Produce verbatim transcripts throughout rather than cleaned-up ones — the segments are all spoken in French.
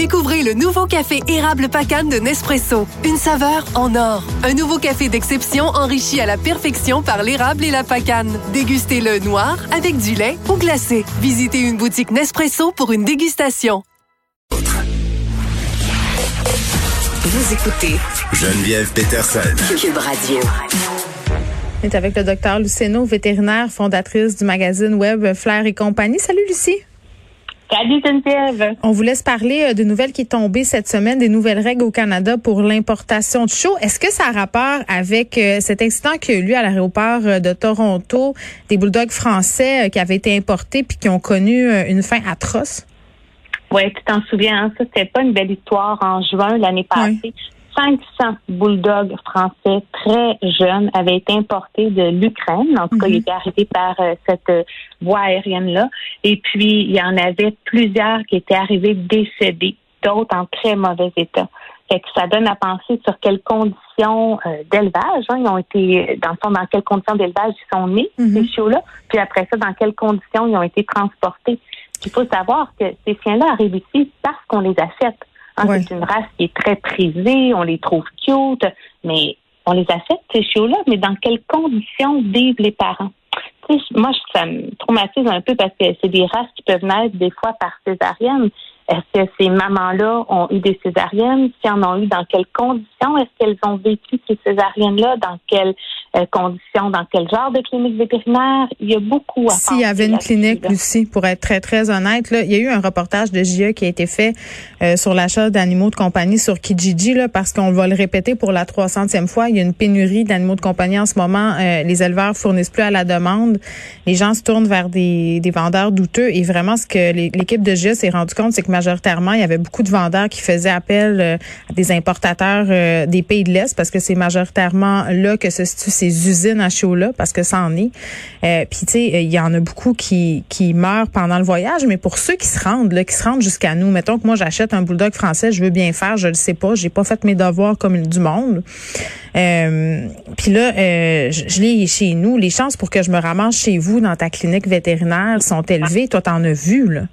Découvrez le nouveau café érable Pacane de Nespresso. Une saveur en or. Un nouveau café d'exception enrichi à la perfection par l'érable et la pacane. Dégustez-le noir, avec du lait ou glacé. Visitez une boutique Nespresso pour une dégustation. Vous écoutez Geneviève Peterson. Cube Radio. On est avec le docteur Luceno, vétérinaire, fondatrice du magazine web Flair et compagnie. Salut Lucie. Salut Geneviève. On vous laisse parler de nouvelles qui est tombée cette semaine, des nouvelles règles au Canada pour l'importation de chiots. Est-ce que ça a rapport avec euh, cet incident qui a eu lieu à l'aéroport de Toronto, des bulldogs français euh, qui avaient été importés puis qui ont connu euh, une fin atroce? Oui, tu t'en souviens, hein? Ça, c'était pas une belle histoire en juin l'année passée. Oui. cinq cents bulldogs français très jeunes avaient été importés de l'Ukraine. En tout cas, mm-hmm. ils étaient arrivés par euh, cette euh, voie aérienne-là. Et puis, il y en avait plusieurs qui étaient arrivés décédés, d'autres en très mauvais état. Fait que ça donne à penser sur quelles conditions euh, d'élevage, hein, ils ont été, dans le fond, dans quelles conditions d'élevage ils sont nés, mm-hmm. ces chiots-là. Puis après ça, dans quelles conditions ils ont été transportés. Il faut savoir que ces chiens-là arrivent ici parce qu'on les achète. Hein, ouais. C'est une race qui est très prisée, on les trouve cute, mais on les achète, ces chiots-là, mais dans quelles conditions vivent les parents? Tu sais, moi, ça me traumatise un peu parce que c'est des races qui peuvent naître des fois par césarienne. Est-ce que ces mamans-là ont eu des césariennes? Si en ont eu, dans quelles conditions? Est-ce qu'elles ont vécu ces césariennes-là? Dans quelles euh, conditions? Dans quel genre de clinique vétérinaire? Il y a beaucoup à S'il y avait une clinique, Lucie, pour être très, très honnête, là, il y a eu un reportage de J E qui a été fait euh, sur l'achat d'animaux de compagnie sur Kijiji, là, parce qu'on va le répéter pour la trois centième fois. Il y a une pénurie d'animaux de compagnie en ce moment. Euh, les éleveurs fournissent plus à la demande. Les gens se tournent vers des, des vendeurs douteux. Et vraiment, ce que les, l'équipe de J E s'est rendu compte, c'est que majoritairement, il y avait beaucoup de vendeurs qui faisaient appel euh, à des importateurs euh, des pays de l'Est, parce que c'est majoritairement là que se situent ces usines à chiots-là, parce que ça en est. Euh, Puis, tu sais, il y en a beaucoup qui qui meurent pendant le voyage, mais pour ceux qui se rendent, là, qui se rendent jusqu'à nous, mettons que moi, j'achète un bulldog français, je veux bien faire, je le sais pas, j'ai pas fait mes devoirs comme du monde. Euh, Puis là, euh, je, je l'ai chez nous. Les chances pour que je me ramasse chez vous dans ta clinique vétérinaire sont élevées. Toi, t'en as vu, là?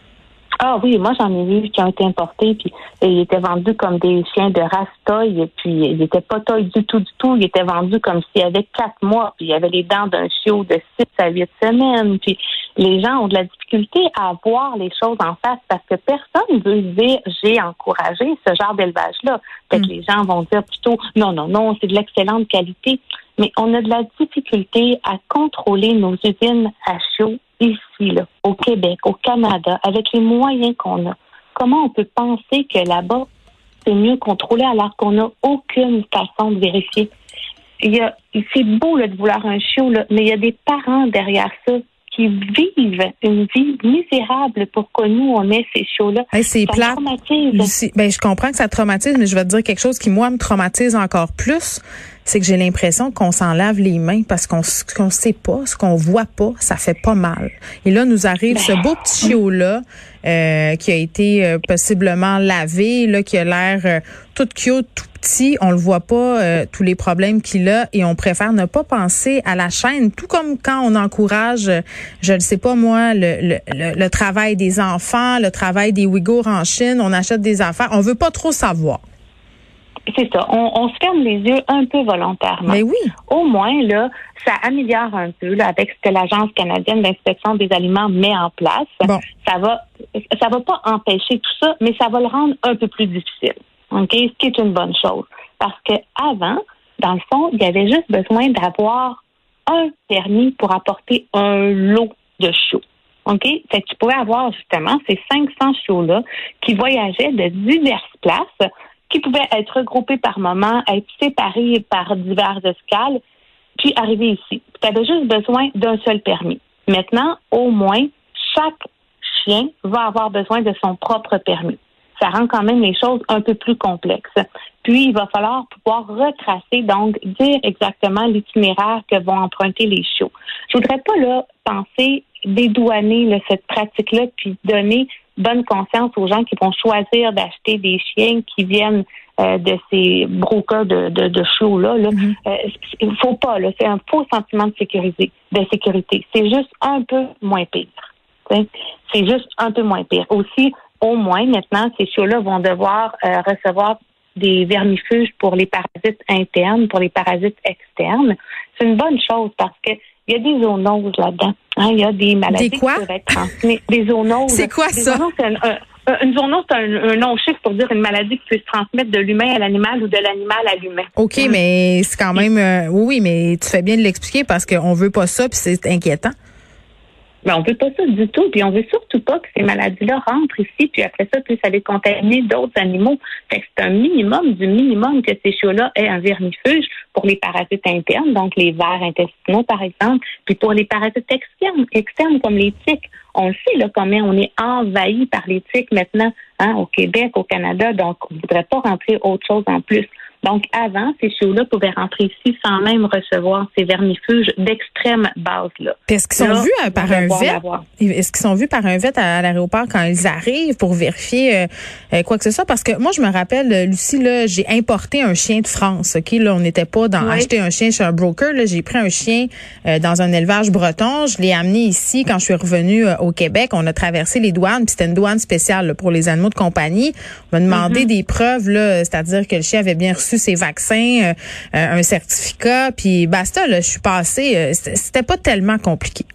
Ah oui, moi j'en ai vu qui ont été importés, puis ils étaient vendus comme des chiens de race toy, et puis ils étaient pas toy du tout, du tout. Ils étaient vendus comme s'il y avait quatre mois, puis il y avait les dents d'un chiot de six à huit semaines. Puis les gens ont de la difficulté à voir les choses en face parce que personne veut dire j'ai encouragé ce genre d'élevage-là. Fait que mm. les gens vont dire plutôt non, non, non, c'est de l'excellente qualité. Mais on a de la difficulté à contrôler nos usines à chiots ici, là, au Québec, au Canada, avec les moyens qu'on a. Comment on peut penser que là-bas, c'est mieux contrôlé alors qu'on n'a aucune façon de vérifier? Il y a, c'est beau là, de vouloir un chiot, là, mais il y a des parents derrière ça qui vivent une vie misérable pour que nous, on ait ces chiots-là. Hey, c'est ça plate. traumatise. Lucie, ben, je comprends que ça traumatise, mais je vais te dire quelque chose qui, moi, me traumatise encore plus. C'est que j'ai l'impression qu'on s'en lave les mains parce qu'on ce qu'on sait pas, ce qu'on voit pas, ça fait pas mal. Et là, nous arrive ben, ce beau petit chiot-là euh, qui a été euh, possiblement lavé, là, qui a l'air euh, tout cute, tout petit. On le voit pas, euh, tous les problèmes qu'il a, et on préfère ne pas penser à la chaîne. Tout comme quand on encourage, euh, je ne sais pas moi, le, le, le, le travail des enfants, le travail des Ouïghours en Chine, on achète des affaires. On veut pas trop savoir. C'est ça. On, on se ferme les yeux un peu volontairement. Mais oui. Au moins, là, ça améliore un peu, là, avec ce que l'Agence canadienne d'inspection des aliments met en place. Bon. Ça va, ça va pas empêcher tout ça, mais ça va le rendre un peu plus difficile. OK? Ce qui est une bonne chose. Parce que avant, dans le fond, il y avait juste besoin d'avoir un permis pour apporter un lot de chiots. OK? Fait que tu pouvais avoir, justement, ces cinq cents chiots-là qui voyageaient de diverses places, qui pouvaient être regroupés par moment, être séparés par diverses escales, puis arriver ici. Tu avais juste besoin d'un seul permis. Maintenant, au moins, chaque chien va avoir besoin de son propre permis. Ça rend quand même les choses un peu plus complexes. Puis, il va falloir pouvoir retracer, donc dire exactement l'itinéraire que vont emprunter les chiots. Je voudrais pas, là, penser dédouaner là, cette pratique-là, puis donner bonne conscience aux gens qui vont choisir d'acheter des chiens qui viennent euh, de ces brokers de, de, de chiots-là. Là. Mm-hmm. Euh, il faut pas, là, c'est un faux sentiment de sécurité. De sécurité. C'est juste un peu moins pire. T'sais. C'est juste un peu moins pire. Aussi, au moins, maintenant, ces chiots-là vont devoir euh, recevoir des vermifuges pour les parasites internes, pour les parasites externes. C'est une bonne chose parce que il y a des zoonoses là-dedans. Hein, il y a des maladies des quoi? qui peuvent être transmises. Des zoonoses. C'est quoi des ça? Zoonoses, c'est un, un, une zoonose, c'est un, un nom chiffre pour dire une maladie qui peut se transmettre de l'humain à l'animal ou de l'animal à l'humain. OK, mmh. mais c'est quand même... Euh, oui, mais tu fais bien de l'expliquer parce qu'on veut pas ça puis c'est inquiétant. Mais on veut pas ça du tout, puis on veut surtout pas que ces maladies-là rentrent ici, puis après ça, puissent aller contaminer d'autres animaux. Fait que c'est un minimum du minimum que ces chiots-là aient un vermifuge pour les parasites internes, donc les vers intestinaux, par exemple, puis pour les parasites externes, externes comme les tiques. On le sait, là, combien on est envahi par les tiques maintenant, hein, au Québec, au Canada, donc on ne voudrait pas rentrer autre chose en plus. Donc, avant, ces chiots-là pouvaient rentrer ici sans même recevoir ces vermifuges d'extrême base-là. Est-ce qu'ils sont là, vus euh, par un vet? Est-ce qu'ils sont vus par un vet à, à l'aéroport quand ils arrivent pour vérifier euh, euh, quoi que ce soit? Parce que moi, je me rappelle, Lucie, là, j'ai importé un chien de France. Ok, là, on n'était pas dans oui. acheter un chien chez un broker. Là, j'ai pris un chien euh, dans un élevage breton. Je l'ai amené ici quand je suis revenue euh, au Québec. On a traversé les douanes, puis c'était une douane spéciale là, pour les animaux de compagnie. On m'a demandé mm-hmm. des preuves, là, c'est-à-dire que le chien avait bien reçu ses vaccins, euh, un certificat, puis basta, là, je suis passée. Euh, c'était pas tellement compliqué.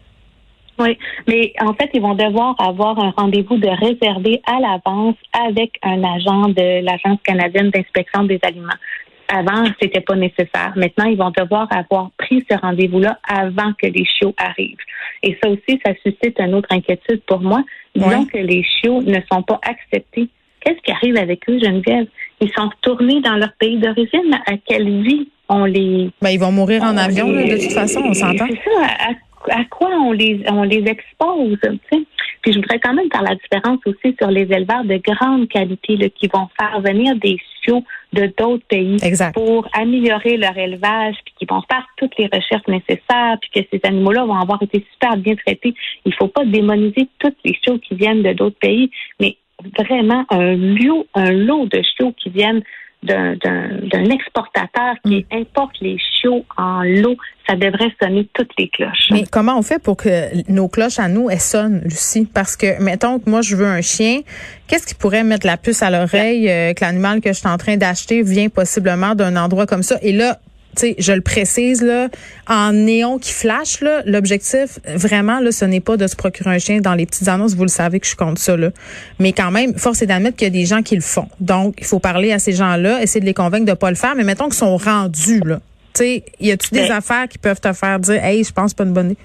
Oui, mais en fait, ils vont devoir avoir un rendez-vous de réservé à l'avance avec un agent de l'Agence canadienne d'inspection des aliments. Avant, c'était pas nécessaire. Maintenant, ils vont devoir avoir pris ce rendez-vous-là avant que les chiots arrivent. Et ça aussi, ça suscite une autre inquiétude pour moi. Disons ouais. que les chiots ne sont pas acceptés. Qu'est-ce qui arrive avec eux, Geneviève? Ils sont retournés dans leur pays d'origine. À quelle vie on les... Ben, ils vont mourir en avion, les... là, de toute façon, on s'entend. C'est ça. À, à quoi on les, on les expose, tu sais? Puis je voudrais quand même faire la différence aussi sur les éleveurs de grande qualité là, qui vont faire venir des chiots de d'autres pays exact. Pour améliorer leur élevage, puis qui vont faire toutes les recherches nécessaires, puis que ces animaux-là vont avoir été super bien traités. Il faut pas démoniser toutes les chiots qui viennent de d'autres pays, mais vraiment un lot, un lot de chiots qui viennent d'un, d'un, d'un exportateur qui mm. importe les chiots en lot, ça devrait sonner toutes les cloches. Mais comment on fait pour que nos cloches à nous, elles sonnent, Lucie? Parce que, mettons que moi, je veux un chien, qu'est-ce qui pourrait mettre la puce à l'oreille euh, que l'animal que je suis en train d'acheter vient possiblement d'un endroit comme ça? Et là, tu sais, je le précise, là, en néon qui flash, là, l'objectif, vraiment, là, ce n'est pas de se procurer un chien dans les petites annonces. Vous le savez que je suis contre ça, là. Mais quand même, force est d'admettre qu'il y a des gens qui le font. Donc, il faut parler à ces gens-là, essayer de les convaincre de pas le faire. Mais mettons qu'ils sont rendus, là. Tu sais, y a-tu des affaires qui peuvent te faire dire, hey, je pense pas une bonne idée?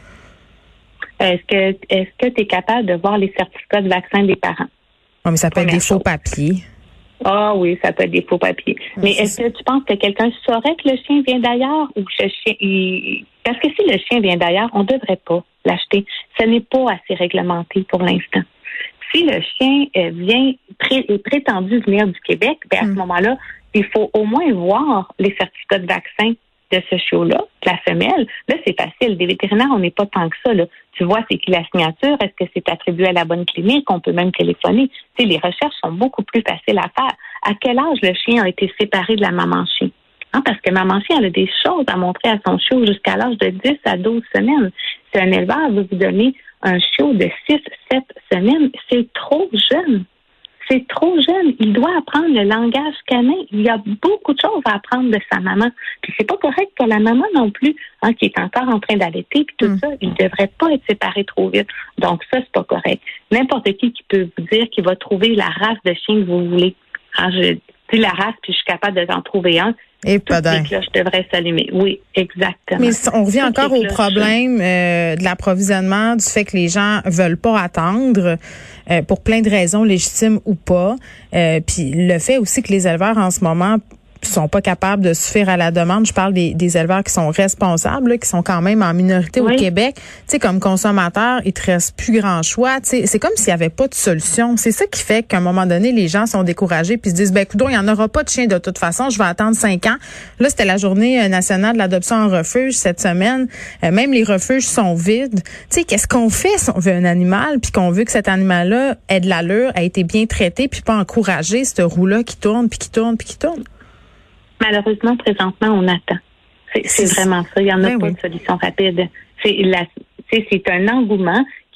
Est-ce que, est-ce que tu es capable de voir les certificats de vaccin des parents? Oh, mais ça peut être des faux papiers. Ah oui, ça peut être des faux papiers. Oui, mais est-ce que tu penses que quelqu'un saurait que le chien vient d'ailleurs ou que le chien... Il... Parce que si le chien vient d'ailleurs, on ne devrait pas l'acheter. Ce n'est pas assez réglementé pour l'instant. Si le chien euh, vient pré... est prétendu venir du Québec, ben à mm. ce moment-là, il faut au moins voir les certificats de vaccin de ce chiot-là, de la femelle. Là, c'est facile. Des vétérinaires, on n'est pas tant que ça, là. Tu vois, c'est qui la signature? Est-ce que c'est attribué à la bonne clinique? On peut même téléphoner. Tu sais, les recherches sont beaucoup plus faciles à faire. À quel âge le chien a été séparé de la maman chien? Hein, parce que maman chien, elle a des choses à montrer à son chiot jusqu'à l'âge de dix à douze semaines. Si un éleveur veut vous donner un chiot de six, sept semaines, c'est trop jeune. C'est trop jeune. Il doit apprendre le langage canin. Il y a beaucoup de choses à apprendre de sa maman. Puis c'est pas correct pour la maman non plus, hein, qui est encore en train d'allaiter. Puis tout mm. ça, il devrait pas être séparé trop vite. Donc ça, c'est pas correct. N'importe qui qui peut vous dire qu'il va trouver la race de chien que vous voulez. Hein, je dis la race, puis je suis capable d'en trouver un. Et pas Toutes les cloches devraient s'allumer. Oui, exactement. Mais on revient Toutes encore au problème euh, de l'approvisionnement, du fait que les gens veulent pas attendre euh, pour plein de raisons légitimes ou pas. Euh, puis le fait aussi que les éleveurs en ce moment sont pas capables de suffire à la demande. Je parle des, des éleveurs qui sont responsables, là, qui sont quand même en minorité oui. au Québec. Tu sais, comme consommateur, il te reste plus grand choix. Tu sais, c'est comme s'il y avait pas de solution. C'est ça qui fait qu'à un moment donné, les gens sont découragés puis se disent, ben, coudonc, il y en aura pas de chien de toute façon. Je vais attendre cinq ans. Là, c'était la journée nationale de l'adoption en refuge cette semaine. Euh, même les refuges sont vides. Tu sais, qu'est-ce qu'on fait si on veut un animal puis qu'on veut que cet animal-là ait de l'allure, a été bien traité puis pas encourager cette roue-là qui tourne puis qui tourne puis qui tourne? Malheureusement, présentement, on attend. C'est, c'est vraiment ça. Il n'y en a ben pas oui. de solution rapide. C'est, la, c'est, c'est un engouement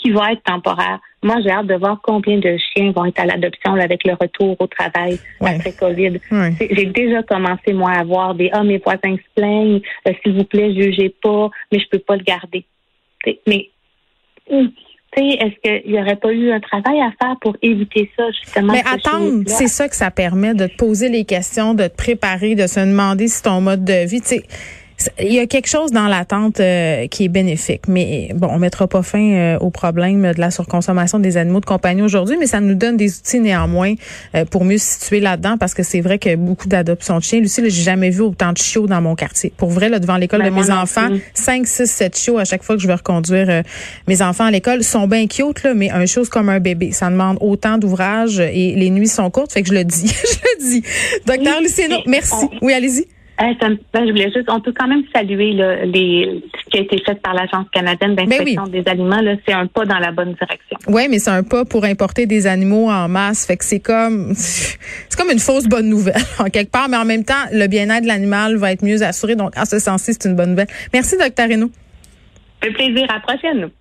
qui va être temporaire. Moi, j'ai hâte de voir combien de chiens vont être à l'adoption là, avec le retour au travail ouais. après COVID. Ouais. J'ai déjà commencé, moi, à voir des « Ah, mes voisins se plaignent, euh, s'il vous plaît, jugez pas, mais je peux pas le garder. » Mais, tu sais, est-ce qu'il n'y aurait pas eu un travail à faire pour éviter ça, justement? Mais attendre, c'est ça que ça permet, de te poser les questions, de te préparer, de se demander si ton mode de vie, tu sais, il y a quelque chose dans l'attente euh, qui est bénéfique. Mais bon, on mettra pas fin euh, au problème de la surconsommation des animaux de compagnie aujourd'hui, mais ça nous donne des outils néanmoins euh, pour mieux se situer là-dedans, parce que c'est vrai que beaucoup d'adoptions de chiens. Lucie, là, j'ai jamais vu autant de chiots dans mon quartier. Pour vrai, là, devant l'école ben, de mes enfants, cinq, six, sept chiots à chaque fois que je vais reconduire euh, mes enfants à l'école. Ils sont bien cute, là, mais un chiot, c'est comme un bébé. Ça demande autant d'ouvrage et les nuits sont courtes, fait que je le dis. je le dis. Docteur Oui, Lucieno, merci. On... Oui, allez-y. Euh, ça, ben, je voulais juste, on peut quand même saluer là, les, ce qui a été fait par l'Agence canadienne d'inspection ben oui. des aliments. Là, c'est un pas dans la bonne direction. Oui, mais c'est un pas pour importer des animaux en masse. Fait que c'est comme, c'est comme une fausse bonne nouvelle en quelque part, mais en même temps, le bien-être de l'animal va être mieux assuré. Donc, en ce sens-ci, c'est une bonne nouvelle. Merci, docteur Reynaud. Un plaisir. À la prochaine.